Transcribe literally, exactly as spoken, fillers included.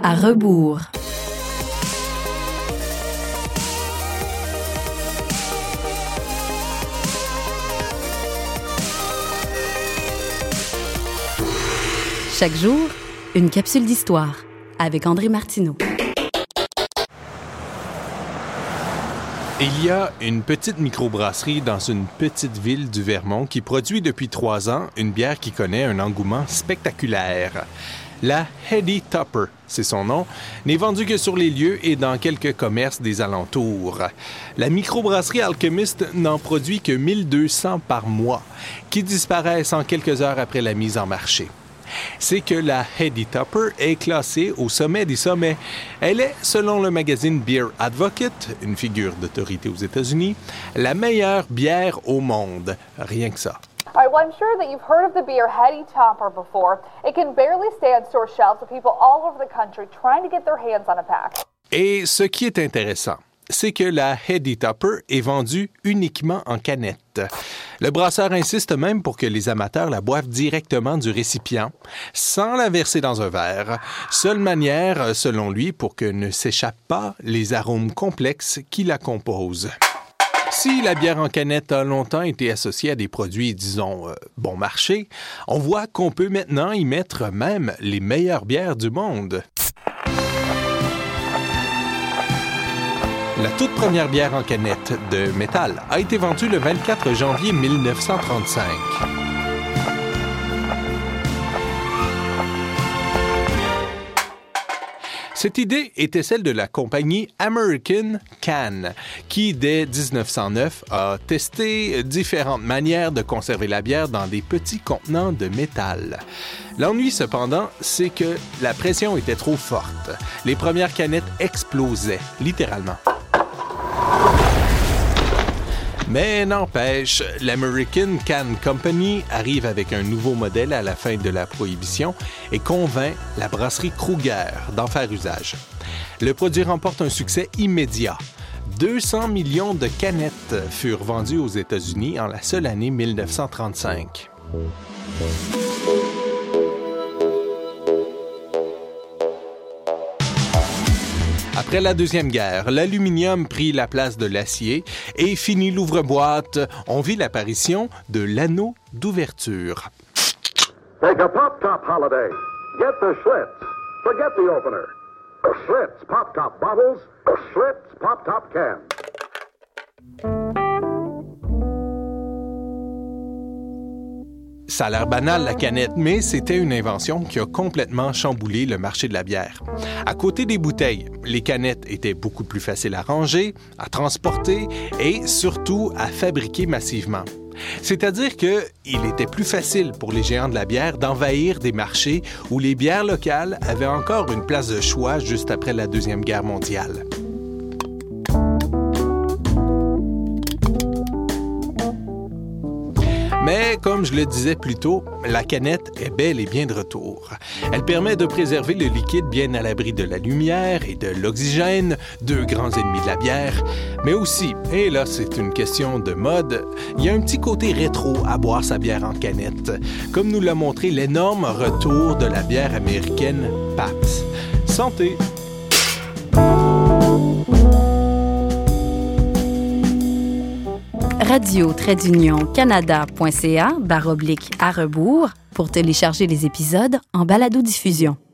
À rebours. Chaque jour, une capsule d'histoire avec André Martineau. Il y a une petite microbrasserie dans une petite ville du Vermont qui produit depuis trois ans une bière qui connaît un engouement spectaculaire. La Heady Topper, c'est son nom, n'est vendue que sur les lieux et dans quelques commerces des alentours. La microbrasserie Alchemist n'en produit que mille deux cents par mois, qui disparaissent en quelques heures après la mise en marché. C'est que la Heady Topper est classée au sommet des sommets. Elle est, selon le magazine Beer Advocate, une figure d'autorité aux États-Unis, la meilleure bière au monde. Rien que ça. All right, well, I'm sure that you've heard of the beer Heady Topper before. It can barely stay on store shelves with people all over the country trying to get their hands on a pack. Et ce qui est intéressant, c'est que la Heady Topper est vendue uniquement en canette. Le brasseur insiste même pour que les amateurs la boivent directement du récipient, sans la verser dans un verre. Seule manière, selon lui, pour que ne s'échappent pas les arômes complexes qui la composent. Si la bière en canette a longtemps été associée à des produits, disons, euh, bon marché, on voit qu'on peut maintenant y mettre même les meilleures bières du monde. La toute première bière en canette de métal a été vendue le vingt-quatre janvier mille neuf cent trente-cinq. Cette idée était celle de la compagnie American Can, qui, dès dix-neuf cent neuf, a testé différentes manières de conserver la bière dans des petits contenants de métal. L'ennui, cependant, c'est que la pression était trop forte. Les premières canettes explosaient, littéralement. Mais n'empêche, l'American Can Company arrive avec un nouveau modèle à la fin de la Prohibition et convainc la brasserie Kruger d'en faire usage. Le produit remporte un succès immédiat. deux cents millions de canettes furent vendues aux États-Unis en la seule année mille neuf cent trente-cinq. Après la Deuxième Guerre, l'aluminium prit la place de l'acier et fini l'ouvre-boîte, on vit l'apparition de l'anneau d'ouverture. Take a Pop-Top holiday. Get the Schlitz. Forget the opener. Schlitz Pop-Top bottles. Schlitz Pop-Top cans. Ça a l'air banal, la canette, mais c'était une invention qui a complètement chamboulé le marché de la bière. À côté des bouteilles, les canettes étaient beaucoup plus faciles à ranger, à transporter et surtout à fabriquer massivement. C'est-à-dire qu'il était plus facile pour les géants de la bière d'envahir des marchés où les bières locales avaient encore une place de choix juste après la Deuxième Guerre mondiale. Mais, comme je le disais plus tôt, la canette est bel et bien de retour. Elle permet de préserver le liquide bien à l'abri de la lumière et de l'oxygène, deux grands ennemis de la bière. Mais aussi, et là c'est une question de mode, il y a un petit côté rétro à boire sa bière en canette, comme nous l'a montré l'énorme retour de la bière américaine Pabst. Santé! radio-canada.ca barre oblique à rebours pour télécharger les épisodes en balado-diffusion.